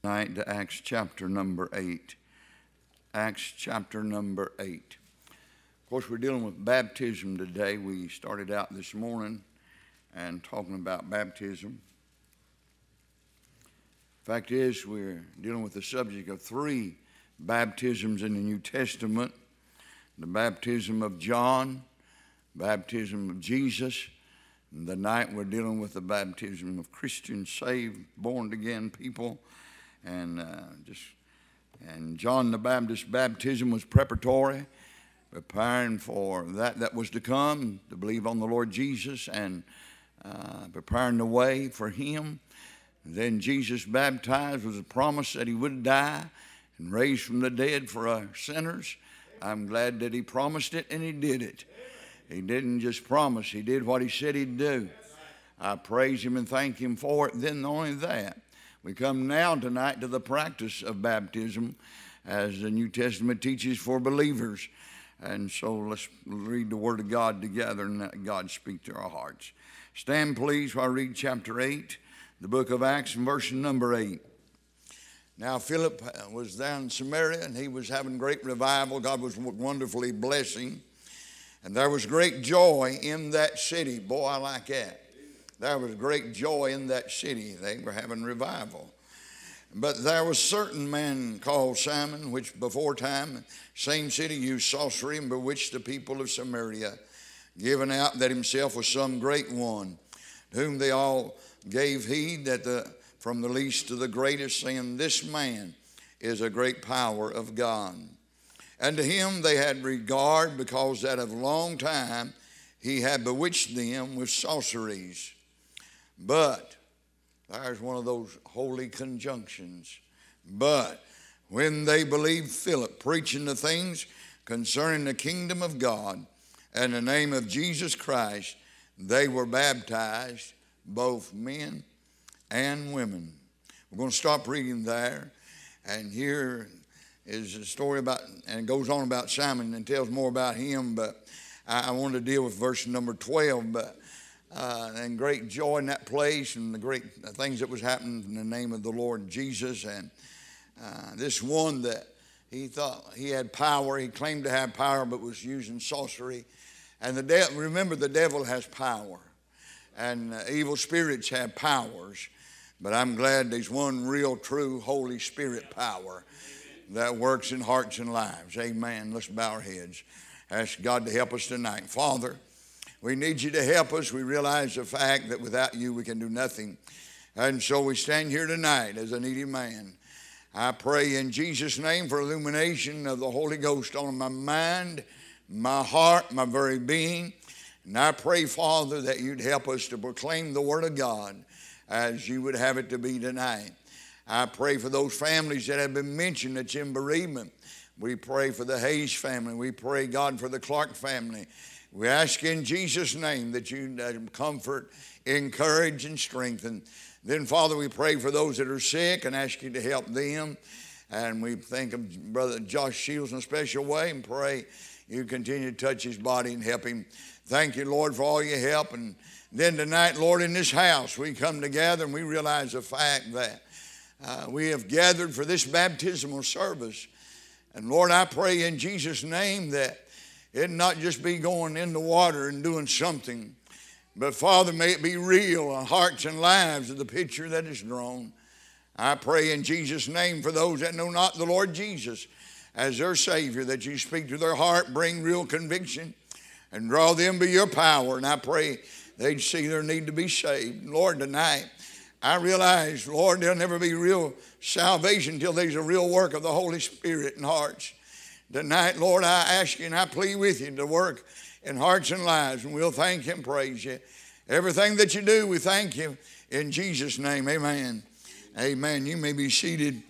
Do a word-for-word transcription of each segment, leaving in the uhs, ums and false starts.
Tonight to Acts chapter number eight. Acts chapter number eight. Of course, we're dealing with baptism today. We started out this morning and talking about baptism. Fact is, we're dealing with the subject of three baptisms in the New Testament. The baptism of John, baptism of Jesus, and tonight we're dealing with the baptism of Christians, saved, born-again people. And uh, just and John the Baptist's baptism was preparatory, preparing for that that was to come, to believe on the Lord Jesus, and uh, preparing the way for him. And then Jesus baptized was a promise that he would die and raise from the dead for our sinners. I'm glad that he promised it and he did it. He didn't just promise, he did what he said he'd do. I praise him and thank him for it. Then not only that, we come now tonight to the practice of baptism as the New Testament teaches for believers. And so let's read the Word of God together and let God speak to our hearts. Stand please while I read chapter eight, the book of Acts, and verse number eight. Now Philip was down in Samaria and he was having great revival. God was wonderfully blessing. And there was great joy in that city. Boy, I like that. There was great joy in that city. They were having revival. But there was certain man called Simon, which before time, same city, used sorcery and bewitched the people of Samaria, giving out that himself was some great one, to whom they all gave heed, that the from the least to the greatest, saying, this man is a great power of God. And to him they had regard, because that of long time he had bewitched them with sorceries. But, there's one of those holy conjunctions. But, when they believed Philip preaching the things concerning the kingdom of God and the name of Jesus Christ, they were baptized, both men and women. We're going to stop reading there. And here is a story about, and it goes on about Simon and tells more about him. But I, I wanted to deal with verse number twelve. But Uh, and great joy in that place and the great things that was happening in the name of the Lord Jesus. And uh, this one that he thought he had power, he claimed to have power, but was using sorcery. And the de- remember, the devil has power, and uh, evil spirits have powers. But I'm glad there's one real, true, Holy Spirit power that works in hearts and lives. Amen. Let's bow our heads. Ask God to help us tonight. Father, we need you to help us. We realize the fact that without you we can do nothing. And so we stand here tonight as a needy man. I pray in Jesus' name for illumination of the Holy Ghost on my mind, my heart, my very being. And I pray, Father, that you'd help us to proclaim the Word of God as you would have it to be tonight. I pray for those families that have been mentioned that's in bereavement. We pray for the Hayes family. We pray, God, for the Clark family. We ask in Jesus' name that you comfort, encourage, and strengthen. Then, Father, we pray for those that are sick and ask you to help them. And we think of Brother Josh Shields in a special way and pray you continue to touch his body and help him. Thank you, Lord, for all your help. And then tonight, Lord, in this house, we come together and we realize the fact that uh, we have gathered for this baptismal service. And, Lord, I pray in Jesus' name that it not just be going in the water and doing something, but Father, may it be real in hearts and lives of the picture that is drawn. I pray in Jesus' name for those that know not the Lord Jesus as their Savior, that you speak to their heart, bring real conviction, and draw them by your power. And I pray they'd see their need to be saved. Lord, tonight, I realize, Lord, there'll never be real salvation until there's a real work of the Holy Spirit in hearts. Tonight, Lord, I ask you and I plead with you to work in hearts and lives, and we'll thank you and praise you. Everything that you do, we thank you in Jesus' name. Amen. Amen. You may be seated.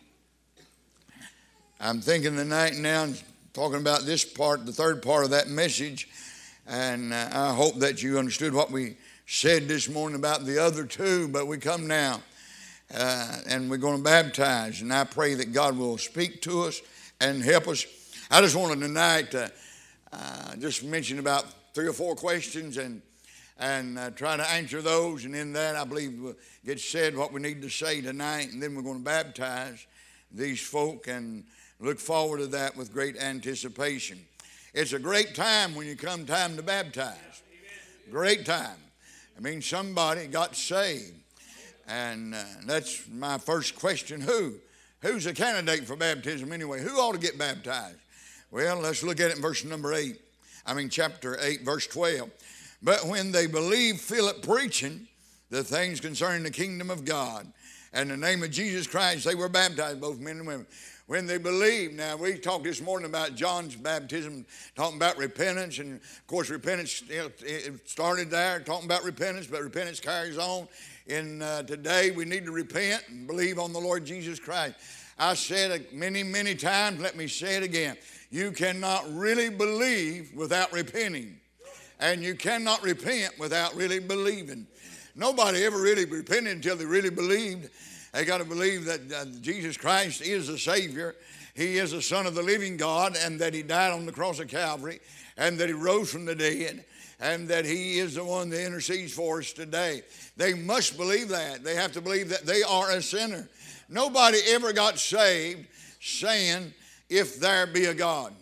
I'm thinking tonight now, talking about this part, the third part of that message, and uh, I hope that you understood what we said this morning about the other two, but we come now, uh, and we're going to baptize, and I pray that God will speak to us and help us. I just wanted tonight to uh, just mention about three or four questions, and and uh, try to answer those. And in that, I believe we'll get said what we need to say tonight. And then we're going to baptize these folk and look forward to that with great anticipation. It's a great time when you come time to baptize. Great time. I mean, somebody got saved. And uh, that's my first question. Who? Who's a candidate for baptism anyway? Who ought to get baptized? Well, let's look at it in verse number eight. I mean, chapter eight, verse twelve. But when they believed Philip preaching the things concerning the kingdom of God and the name of Jesus Christ, they were baptized, both men and women. When they believed. Now, we talked this morning about John's baptism, talking about repentance. And, of course, repentance it started there, talking about repentance, but repentance carries on. And uh, today we need to repent and believe on the Lord Jesus Christ. I said it many, many times. Let me say it again. You cannot really believe without repenting. And you cannot repent without really believing. Nobody ever really repented until they really believed. They got to believe that uh, Jesus Christ is the Savior. He is the Son of the living God, and that He died on the cross of Calvary, and that He rose from the dead, and that He is the one that intercedes for us today. They must believe that. They have to believe that they are a sinner. Nobody ever got saved saying, if there be a God.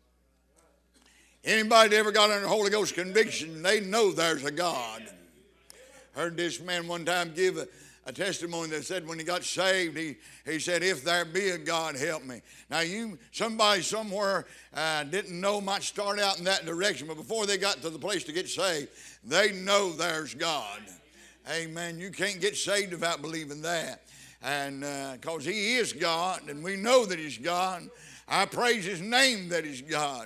Anybody that ever got under Holy Ghost conviction, they know there's a God. Heard this man one time give a A testimony that said when he got saved, he, he said, if there be a God, help me. Now, you somebody somewhere uh, didn't know might start out in that direction, but before they got to the place to get saved, they know there's God. Amen. You can't get saved without believing that. And because uh, He is God, and we know that He's God. I praise His name that He's God.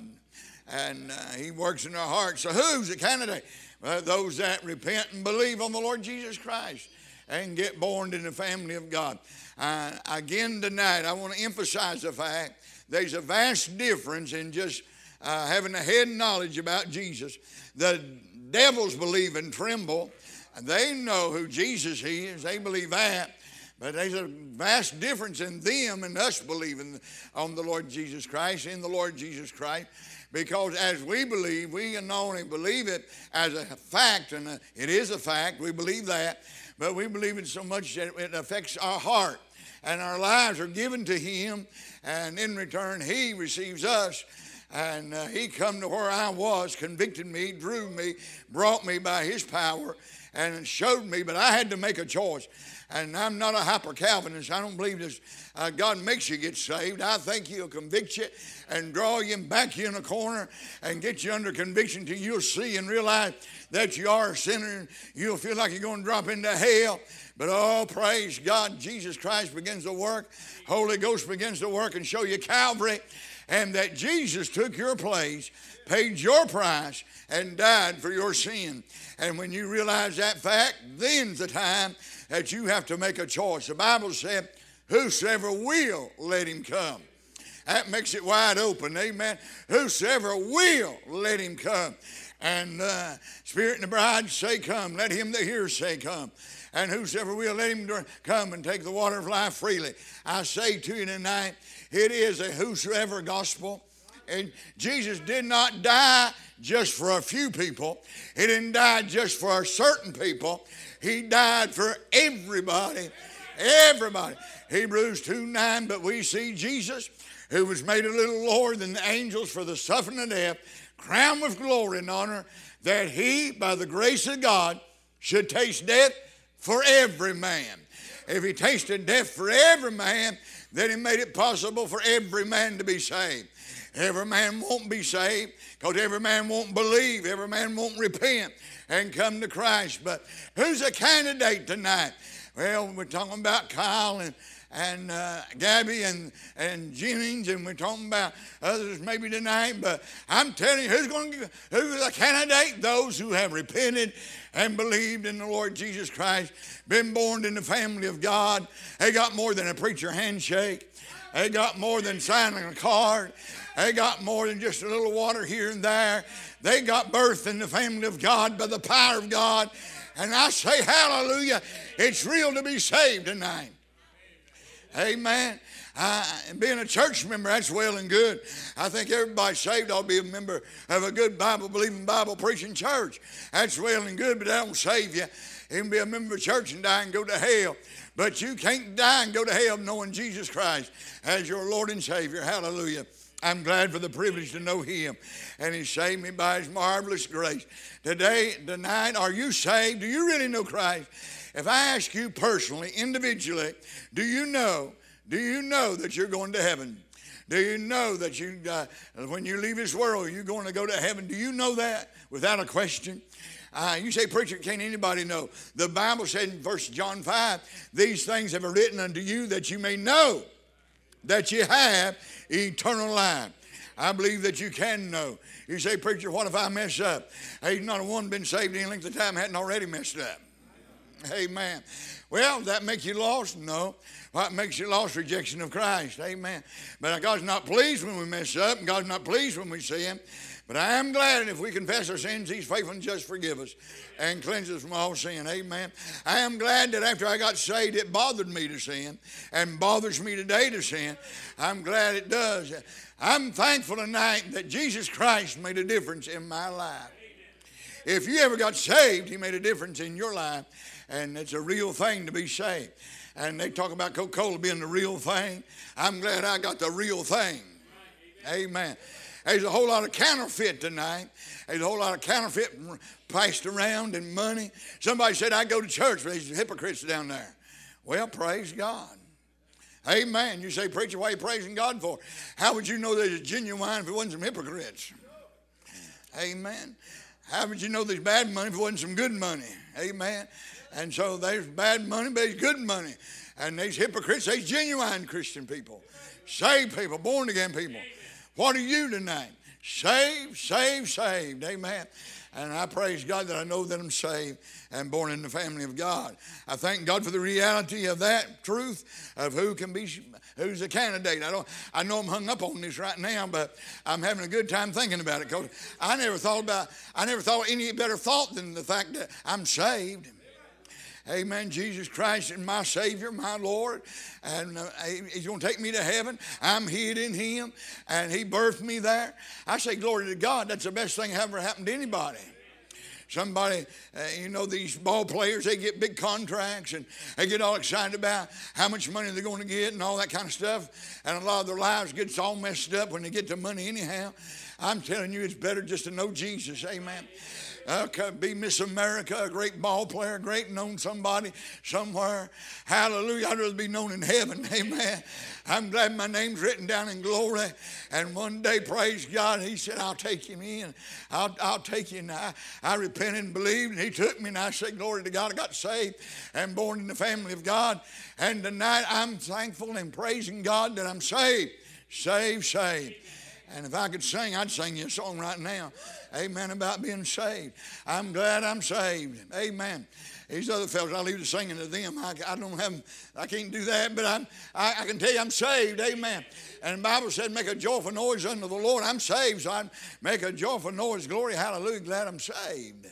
And uh, He works in our hearts. So who's the candidate? Well, those that repent and believe on the Lord Jesus Christ and get born in the family of God. Uh, again tonight, I want to emphasize the fact there's a vast difference in just uh, having a head knowledge about Jesus. The devils believe and tremble. They know who Jesus is. They believe that. But there's a vast difference in them and us believing on the Lord Jesus Christ, in the Lord Jesus Christ. Because as we believe, we not only believe it as a fact, and a, it is a fact, we believe that, but we believe it so much that it affects our heart. And our lives are given to Him, and in return, He receives us. And uh, He come to where I was, convicted me, drew me, brought me by His power, and showed me. But I had to make a choice. And I'm not a hyper-Calvinist. I don't believe this. Uh, God makes you get saved. I think He'll convict you and draw you and back you in a corner and get you under conviction till you'll see and realize that you are a sinner. And you'll feel like you're going to drop into hell. But oh, praise God, Jesus Christ begins to work. Holy Ghost begins to work and show you Calvary. And that Jesus took your place, paid your price, and died for your sin. And when you realize that fact, then's the time that you have to make a choice. The Bible said, whosoever will, let him come. That makes it wide open, amen. Whosoever will, let him come. And uh, Spirit and the bride say, come. Let him that hears say, come. And whosoever will, let him come and take the water of life freely. I say to you tonight, it is a whosoever gospel. And Jesus did not die just for a few people. He didn't die just for certain people. He died for everybody. Everybody. Hebrews two nine, but we see Jesus, who was made a little lower than the angels for the suffering of death, crowned with glory and honor, that He, by the grace of God, should taste death for every man. If He tasted death for every man, then He made it possible for every man to be saved. Every man won't be saved because every man won't believe. Every man won't repent and come to Christ. But who's a candidate tonight? Well, we're talking about Kyle and, and uh, Gabby and, and Jennings, and we're talking about others maybe tonight. But I'm telling you, who's going to who's a candidate? Those who have repented and believed in the Lord Jesus Christ, been born in the family of God. They got more than a preacher handshake. They got more than signing a card. They got more than just a little water here and there. They got birth in the family of God by the power of God. And I say hallelujah. It's real to be saved tonight. Amen. Uh, and being a church member, that's well and good. I think everybody saved ought to be a member of a good Bible-believing, Bible-preaching church. That's well and good, but that don't save you. You can be a member of a church and die and go to hell. But you can't die and go to hell knowing Jesus Christ as your Lord and Savior. Hallelujah. I'm glad for the privilege to know Him. And He saved me by His marvelous grace. Today, tonight, are you saved? Do you really know Christ? If I ask you personally, individually, do you know, do you know that you're going to heaven? Do you know that you, uh, when you leave this world, you're going to go to heaven? Do you know that without a question? Uh, you say, preacher, can't anybody know? The Bible said in First John five, these things have I written unto you that you may know that you have eternal life. I believe that you can know. You say, preacher, what if I mess up? Hey, not a one been saved any length of time hadn't already messed up. Amen. Well, does that make you lost? No. What makes you lost? Rejection of Christ. Amen. But God's not pleased when we mess up, and God's not pleased when we sin. But I am glad if we confess our sins, He's faithful and just forgive us and cleanse us from all sin. Amen. I am glad that after I got saved, it bothered me to sin and bothers me today to sin. I'm glad it does. I'm thankful tonight that Jesus Christ made a difference in my life. If you ever got saved, He made a difference in your life. And it's a real thing to be saved. And they talk about Coca-Cola being the real thing. I'm glad I got the real thing. Amen. There's a whole lot of counterfeit tonight. There's a whole lot of counterfeit passed around and money. Somebody said, I go to church, but there's hypocrites down there. Well, praise God. Amen. You say, preacher, what are you praising God for? How would you know that it's genuine if it wasn't some hypocrites? Amen. How would you know there's bad money if it wasn't some good money? Amen. And so there's bad money, but there's good money. And there's hypocrites, there's genuine Christian people. Saved people, born again people. What are you tonight? Saved, saved, saved. Amen. And I praise God that I know that I'm saved and born in the family of God. I thank God for the reality of that truth of who can be, who's a candidate. I don't. I know I'm hung up on this right now, but I'm having a good time thinking about it because I never thought about. I never thought any better thought than the fact that I'm saved. Amen. Jesus Christ is my Savior, my Lord, and uh, He's going to take me to heaven. I'm hid in Him, and He birthed me there. I say glory to God. That's the best thing that ever happened to anybody. Somebody, uh, you know, these ball players, they get big contracts, and they get all excited about how much money they're going to get and all that kind of stuff, and a lot of their lives gets all messed up when they get the money anyhow. I'm telling you, it's better just to know Jesus. Amen. Uh, could be Miss America, a great ball player, great known somebody somewhere. Hallelujah. I'd rather be known in heaven. Amen. I'm glad my name's written down in glory. And one day, praise God, He said, I'll take you in. I'll, I'll take you. And I, I repented and believed, and He took me. And I said, glory to God, I got saved and born in the family of God. And tonight, I'm thankful and praising God that I'm saved. Saved, saved. And if I could sing, I'd sing you a song right now. Amen, about being saved. I'm glad I'm saved. Amen. These other fellows, I leave the singing to them. I, I don't have, I can't do that, but I'm, I, I can tell you I'm saved. Amen. And the Bible said, make a joyful noise unto the Lord. I'm saved, so I make a joyful noise. Glory, hallelujah, glad I'm saved. Amen.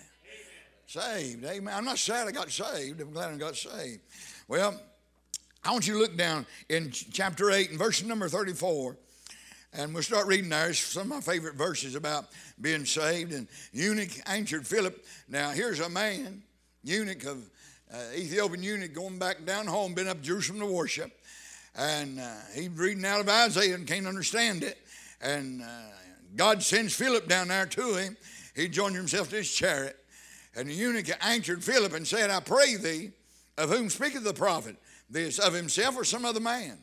Saved, amen. I'm not sad I got saved. I'm glad I got saved. Well, I want you to look down in chapter eight and verse number thirty-four. And we'll start reading there. It's some of my favorite verses about being saved. And eunuch answered Philip. Now, here's a man, eunuch of uh, Ethiopian eunuch, going back down home, been up to Jerusalem to worship. And uh, he's reading out of Isaiah and can't understand it. And uh, God sends Philip down there to him. He joined himself to his chariot. And the eunuch answered Philip and said, I pray thee, of whom speaketh the prophet, this, of himself or some other man?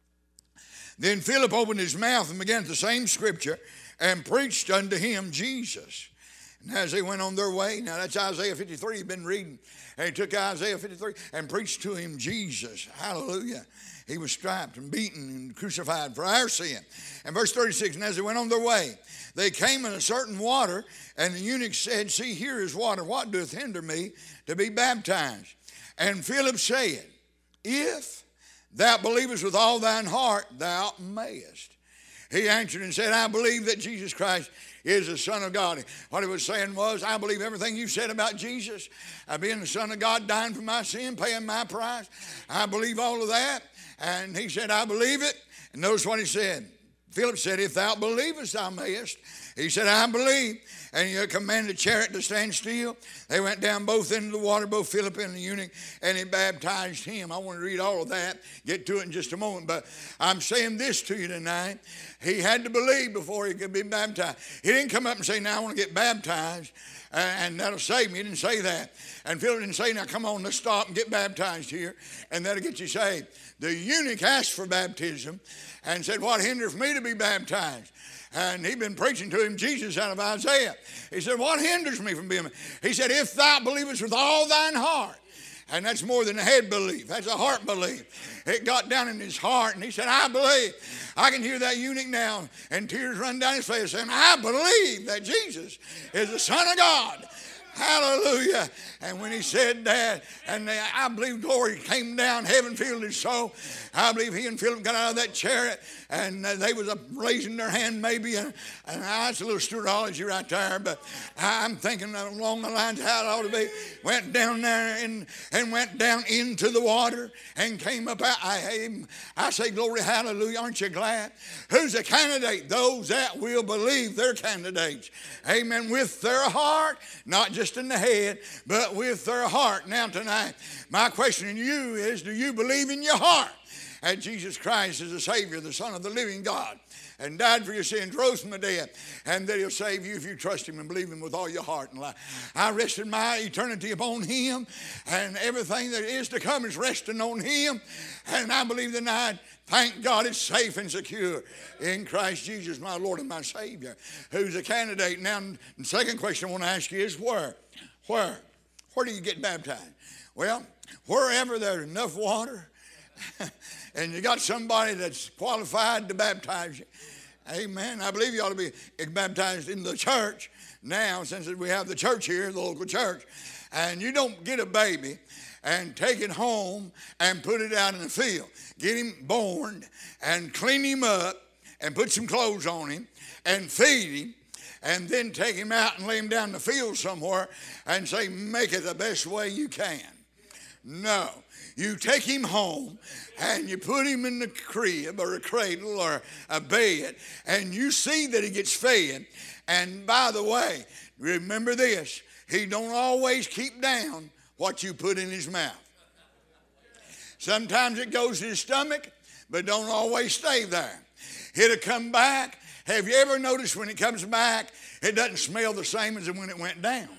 Then Philip opened his mouth and began the same scripture and preached unto him Jesus. And as they went on their way, now that's Isaiah fifty-three you've been reading. And he took Isaiah fifty-three and preached to him Jesus. Hallelujah. He was striped and beaten and crucified for our sin. And verse thirty-six, and as they went on their way, they came in a certain water, and the eunuch said, see, here is water. What doth hinder me to be baptized? And Philip said, if thou believest with all thine heart, thou mayest. He answered and said, I believe that Jesus Christ is the Son of God. What he was saying was, I believe everything you said about Jesus, uh, being the Son of God, dying for my sin, paying my price. I believe all of that. And he said, I believe it. And notice what he said. Philip said, if thou believest, thou mayest. He said, I believe. And he commanded the chariot to stand still. They went down both into the water, both Philip and the eunuch, and he baptized him. I want to read all of that, get to it in just a moment. But I'm saying this to you tonight. He had to believe before he could be baptized. He didn't come up and say, now I want to get baptized, and that'll save me. He didn't say that. And Philip didn't say, now come on, let's stop and get baptized here, and that'll get you saved. The eunuch asked for baptism and said, what hinders me to be baptized? And he'd been preaching to him Jesus out of Isaiah. He said, what hinders me from being baptized? He said, if thou believest with all thine heart. And that's more than a head belief. That's a heart belief. It got down in his heart, and he said, I believe. I can hear that eunuch now, and tears run down his face saying, I believe that Jesus is the Son of God. Hallelujah. And when he said that, and I believe glory came down, heaven filled his soul. I believe he and Philip got out of that chariot, and they was raising their hand maybe, and, and that's a little Stuartology right there, but I'm thinking along the lines how it ought to be. Went down there and, and went down into the water and came up out. I, I say glory, hallelujah. Aren't you glad? Who's a candidate? Those that will believe they're candidates. Amen. With their heart, not just in the head, but with their heart. Now tonight, my question to you is, do you believe in your heart that Jesus Christ is the Savior, the Son of the living God, and died for your sins, rose from the dead, and that he'll save you if you trust him and believe him with all your heart and life? I rested my eternity upon him, and everything that is to come is resting on him, and I believe tonight, thank God it's safe and secure in Christ Jesus, my Lord and my Savior, who's a candidate. Now, the second question I want to ask you is where? Where? Where do you get baptized? Well, wherever there's enough water and you got somebody that's qualified to baptize you. Amen. I believe you ought to be baptized in the church now, since we have the church here, the local church. And you don't get a baby and take it home and put it out in the field. Get him born and clean him up and put some clothes on him and feed him, and then take him out and lay him down in the field somewhere and say, make it the best way you can. No. You take him home and you put him in the crib or a cradle or a bed, and you see that he gets fed. And by the way, remember this, he don't always keep down what you put in his mouth. Sometimes it goes to his stomach, but don't always stay there. It'll come back. Have you ever noticed when it comes back, it doesn't smell the same as when it went down?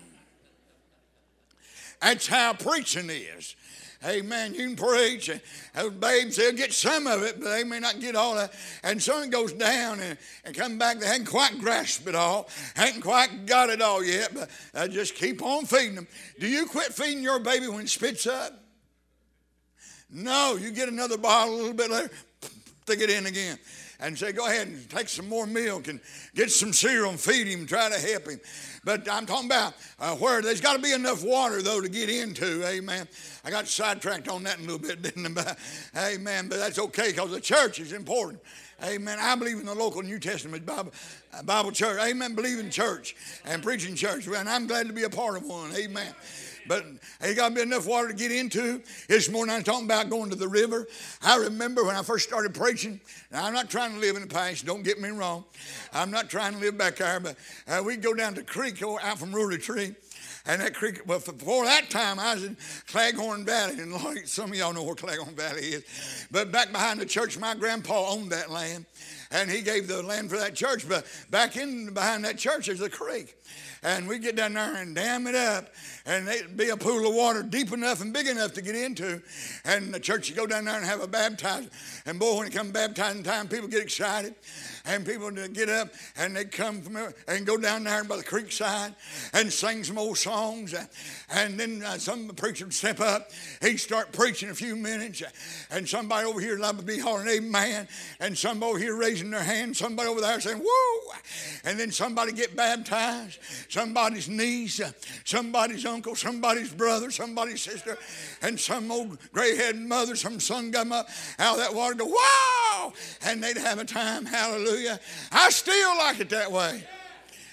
That's how preaching is. Amen. You can preach. And those babes, they'll get some of it, but they may not get all that. And some goes down and, and come back. They hadn't quite grasped it all. Hadn't quite got it all yet, but I just keep on feeding them. Do you quit feeding your baby when it spits up? No. You get another bottle a little bit later, stick it in again. And say, go ahead and take some more milk and get some cereal and feed him, try to help him. But I'm talking about uh, where there's got to be enough water, though, to get into. Amen. I got sidetracked on that a little bit, didn't I? Amen. But that's okay, because the church is important. Amen. I believe in the local New Testament Bible, uh, Bible church. Amen. Believe in church and preaching church. And I'm glad to be a part of one. Amen. But ain't got to be enough water to get into. This morning I'm talking about going to the river. I remember when I first started preaching. Now, I'm not trying to live in the past. Don't get me wrong. I'm not trying to live back there. But uh, we'd go down to the creek out from Ruley Tree. And that creek, well, before that time, I was in Claghorn Valley. And Lord, some of y'all know where Claghorn Valley is. But back behind the church, my grandpa owned that land. And he gave the land for that church. But back in behind that church, there's a creek. And we'd get down there and dam it up, and there'd be a pool of water deep enough and big enough to get into. And the church would go down there and have a baptism. And boy, when it comes baptizing time, people get excited. And people would get up, and they'd come from there and go down there by the creek side and sing some old songs. And then uh, some preacher would step up. He'd start preaching a few minutes. And somebody over here would be hollering, amen. And somebody over here raising their hand. Somebody over there saying, whoa. And then somebody get baptized. Somebody's niece, somebody's uncle, somebody's brother, somebody's sister, and some old gray-headed mother, some son come up out of that water and go, wow! And they'd have a time, hallelujah. I still like it that way.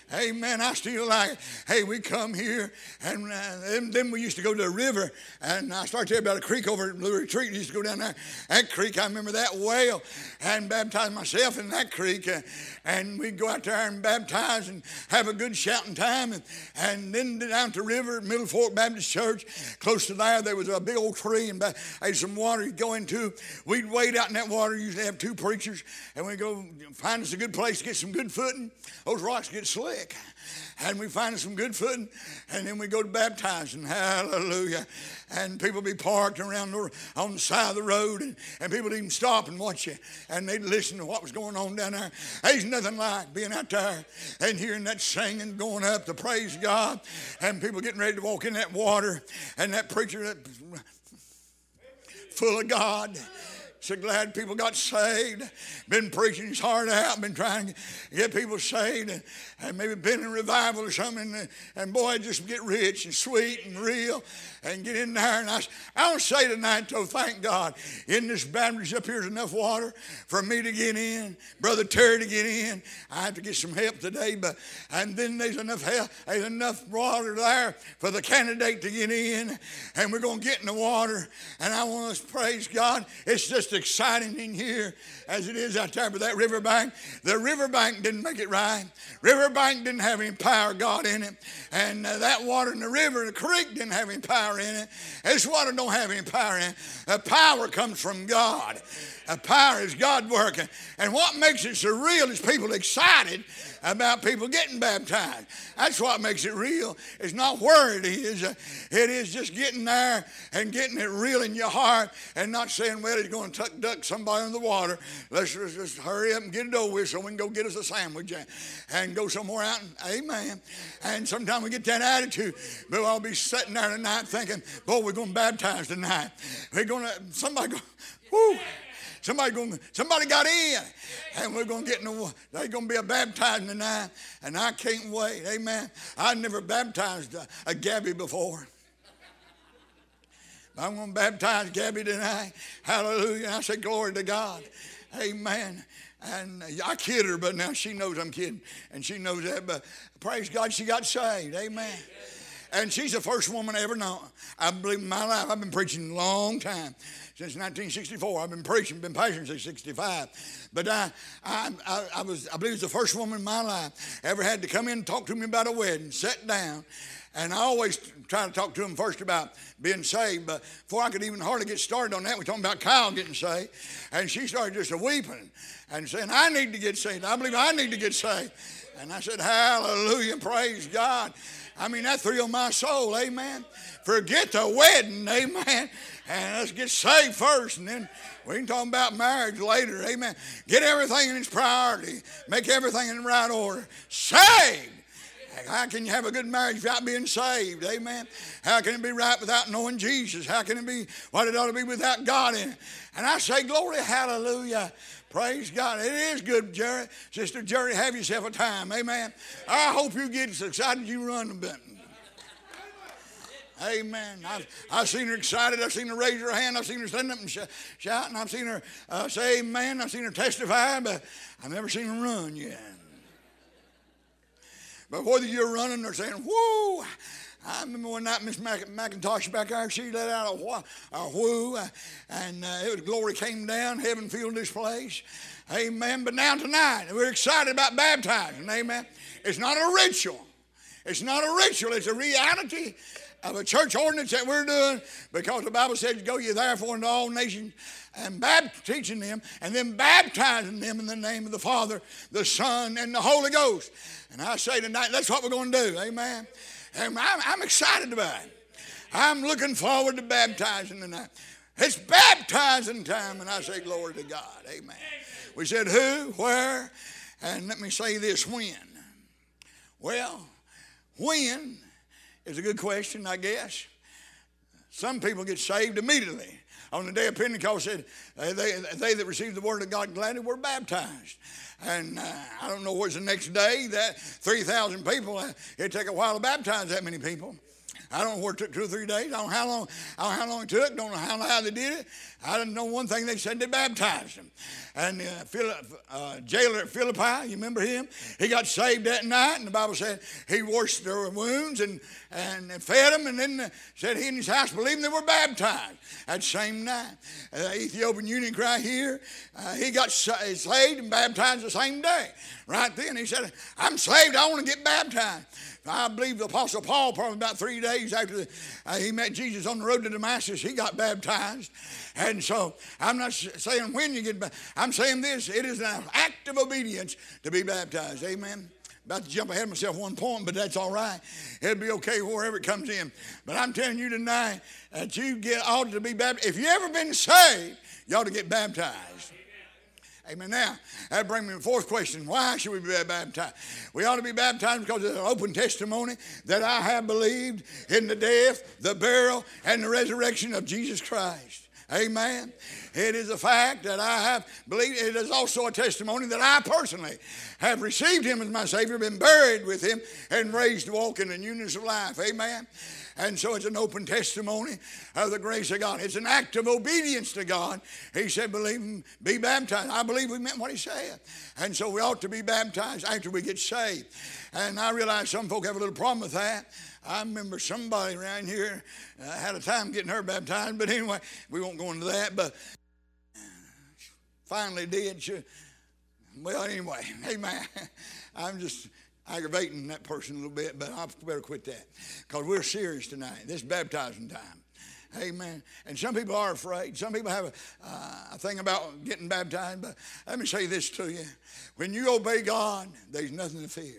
Amen. I still like it. Hey, we come here, and, uh, and then we used to go to the river, and I started telling you about a creek over at Blue Retreat. We used to go down there. That creek, I remember that well, and baptize myself in that creek. Uh, and we'd go out there and baptize and have a good shouting time. And, and then down to the river, Middle Fork Baptist Church, close to there, there was a big old tree, and there's some water you'd go into. We'd wade out in that water. Usually have two preachers, and we'd go find us a good place to get some good footing. Those rocks get slick. And we find some good footing, and then we go to baptizing. Hallelujah. And people be parked around the, on the side of the road, and, and people would even stop and watch you, and they'd listen to what was going on down there. There's nothing like being out there and hearing that singing going up to praise God, and people getting ready to walk in that water, and that preacher that full of God. So glad people got saved. Been preaching his heart out. Been trying to get people saved. And, and maybe been in revival or something. And, and boy, just get rich and sweet and real. And get in there. And I, I don't say tonight, though, thank God, in this Baptist up here is enough water for me to get in. Brother Terry to get in. I have to get some help today. But and then there's enough help, there's enough water there for the candidate to get in. And we're going to get in the water. And I want us to praise God. It's just exciting in here as it is out there by that riverbank. The riverbank didn't make it right. Riverbank didn't have any power of God in it. And uh, that water in the river, the creek didn't have any power in it. This water don't have any power in it. The power comes from God. The power is God working. And what makes it so real is people excited about people getting baptized. That's what makes it real. It's not where it is. It is just getting there and getting it real in your heart and not saying, well, he's going to tuck duck somebody in the water. Let's just, just hurry up and get it over with so we can go get us a sandwich and, and go somewhere out. And, amen. And sometimes we get that attitude. But I'll be sitting there tonight thinking, boy, we're going to baptize tonight. We're going to, somebody go, whoo. Somebody going, somebody got in, and we're going to get in the. There's going to be a baptizing tonight, and I can't wait. Amen. I've never baptized a, a Gabby before. I'm going to baptize Gabby tonight. Hallelujah. I say glory to God. Amen. And I kid her, but now she knows I'm kidding, and she knows that. But praise God, she got saved. Amen. And she's the first woman I ever known. I believe in my life. I've been preaching a long time. Since nineteen sixty-four, I've been preaching, been pastoring since sixty-five. But I, I, I, I was, I believe, it was the first woman in my life ever had to come in and talk to me about a wedding, sit down, and I always try to talk to them first about being saved. But before I could even hardly get started on that, we were talking about Kyle getting saved, and she started just a weeping and saying, "I need to get saved. I believe I need to get saved." And I said, "Hallelujah, praise God." I mean, that thrilled my soul, amen. Forget the wedding, amen. And let's get saved first, and then we can talk about marriage later, amen. Get everything in its priority. Make everything in the right order. Saved. How can you have a good marriage without being saved, amen? How can it be right without knowing Jesus? How can it be what it ought to be without God in it? And I say, glory, hallelujah. Praise God. It is good, Jerry. Sister Jerry, have yourself a time. Amen. I hope you get as excited as you run the button. Amen. I've, I've seen her excited. I've seen her raise her hand. I've seen her stand up and sh- shout. And I've seen her uh, say amen. I've seen her testify, but I've never seen her run yet. But whether you're running or saying, whoo, I remember one night Miss Mac- McIntosh back there, she let out a, wh- a whoo, uh, and uh, it was glory came down, heaven filled this place. Amen. But now tonight, we're excited about baptizing. Amen. It's not a ritual. It's not a ritual. It's a reality of a church ordinance that we're doing, because the Bible says, go ye therefore into all nations and baptizing teaching them and then baptizing them in the name of the Father, the Son, and the Holy Ghost. And I say tonight, that's what we're going to do. Amen. And I'm, I'm excited about it. I'm looking forward to baptizing tonight. It's baptizing time, and I say glory to God. Amen. We said who, where, and let me say this, when. Well, when is a good question, I guess. Some people get saved immediately. On the day of Pentecost, said they, they, they that received the word of God gladly were baptized. And uh, I don't know what's the next day, that three thousand people, uh, it'd take a while to baptize that many people. I don't know where it took two or three days. I don't know how long, I don't know how long it took. Don't know how, how they did it. I didn't know one thing. They said they baptized him. And uh, Philip, uh, jailer at Philippi, you remember him? He got saved that night, and the Bible said he washed their wounds and, and fed them, and then said he and his house believed they were baptized that same night. Uh, Ethiopian eunuch right here, uh, he got saved and baptized the same day. Right then, he said, I'm saved. I want to get baptized. I believe the Apostle Paul, probably about three days after the, uh, he met Jesus on the road to Damascus, he got baptized. And so I'm not saying when you get baptized. I'm saying this. It is an act of obedience to be baptized. Amen. About to jump ahead of myself one point, but that's all right. It'll be okay wherever it comes in. But I'm telling you tonight that you get ought to be baptized. If you ever been saved, you ought to get baptized. Amen. Now, that brings me to the fourth question. Why should we be baptized? We ought to be baptized because it's an open testimony that I have believed in the death, the burial, and the resurrection of Jesus Christ. Amen. It is a fact that I have believed. It is also a testimony that I personally have received him as my Savior, been buried with him, and raised to walk in the newness of life. Amen. And so it's an open testimony of the grace of God. It's an act of obedience to God. He said, believe him, be baptized. I believe we meant what he said. And so we ought to be baptized after we get saved. And I realize some folk have a little problem with that. I remember somebody around here uh, had a time getting her baptized. But anyway, we won't go into that. But finally did. She, well, anyway, amen. I'm just aggravating that person a little bit, but I better quit that because we're serious tonight. This is baptizing time. Amen. And some people are afraid. Some people have a, uh, a thing about getting baptized, but let me say this to you. When you obey God, there's nothing to fear.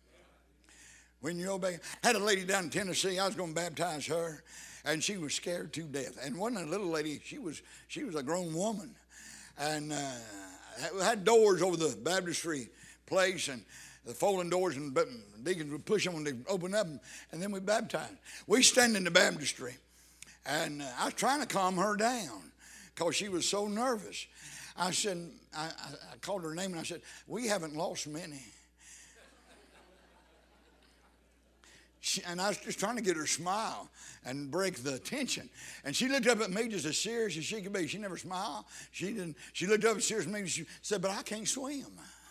When you obey, I had a lady down in Tennessee, I was going to baptize her, and she was scared to death. And wasn't a little lady, she was she was a grown woman. And uh, had doors over the baptistry place, and the folding doors, and deacons would push them when they open up, and then we baptized. We stand in the baptistry, and uh, I was trying to calm her down because she was so nervous. I said, I, I called her name, and I said, we haven't lost many. She, and I was just trying to get her to smile and break the tension. And she looked up at me just as serious as she could be. She never smiled. She didn't. She looked up as serious at me and she said, but I can't swim.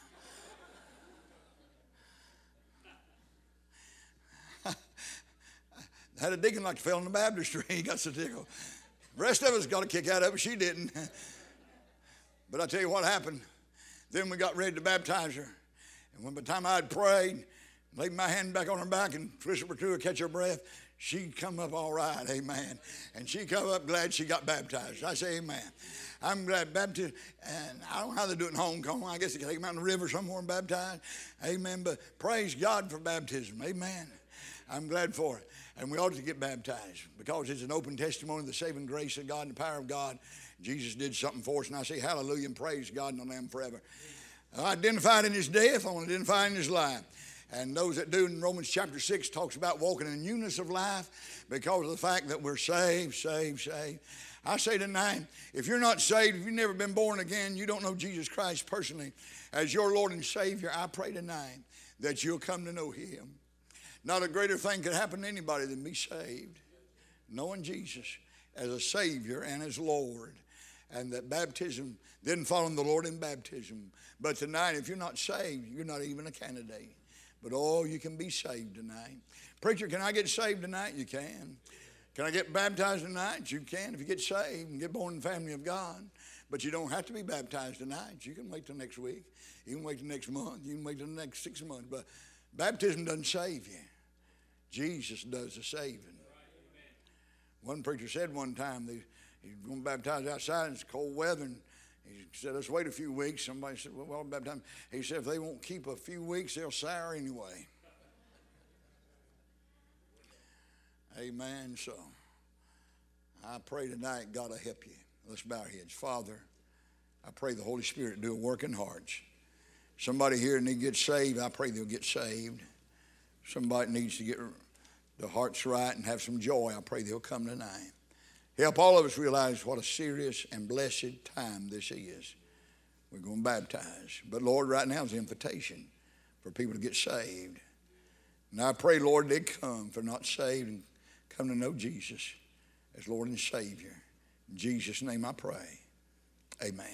I had a deacon like to fell in the baptistry. He got so tickled. The rest of us got a kick out of it. She didn't. But I tell you what happened. Then we got ready to baptize her. And when by the time I had prayed, laid my hand back on her back and twisted her to her, catch her breath, she come up all right, amen. And she come up glad she got baptized. I say amen. I'm glad baptized, and I don't know how they do it in Hong Kong. I guess they can take them out in the river somewhere and baptize, amen. But praise God for baptism, amen. I'm glad for it. And we ought to get baptized because it's an open testimony of the saving grace of God and the power of God. Jesus did something for us, and I say hallelujah and praise God and the Lamb forever. I identified in his death, I want to identify in his life. And those that do in Romans chapter six talks about walking in newness of life because of the fact that we're saved, saved, saved. I say tonight, if you're not saved, if you've never been born again, you don't know Jesus Christ personally as your Lord and Savior, I pray tonight that you'll come to know him. Not a greater thing could happen to anybody than be saved, knowing Jesus as a Savior and as Lord. And that baptism, then following the Lord in baptism. But tonight, if you're not saved, you're not even a candidate. But oh, you can be saved tonight. Preacher, can I get saved tonight? You can. Can I get baptized tonight? You can if you get saved and get born in the family of God. But you don't have to be baptized tonight. You can wait till next week. You can wait till next month. You can wait till the next six months. But baptism doesn't save you. Jesus does the saving. One preacher said one time that he's going to baptize outside and it's cold weather, and he said, let's wait a few weeks. Somebody said, well, well baptize. He said, if they won't keep a few weeks, they'll sour anyway. Amen. So I pray tonight God will help you. Let's bow our heads. Father, I pray the Holy Spirit do a work in hearts. Somebody here need to get saved. I pray they'll get saved. Somebody needs to get their hearts right and have some joy. I pray they'll come tonight. Help all of us realize what a serious and blessed time this is. We're going to baptize. But Lord, right now is an invitation for people to get saved. And I pray, Lord, they come if they're not saved and come to know Jesus as Lord and Savior. In Jesus' name I pray. Amen.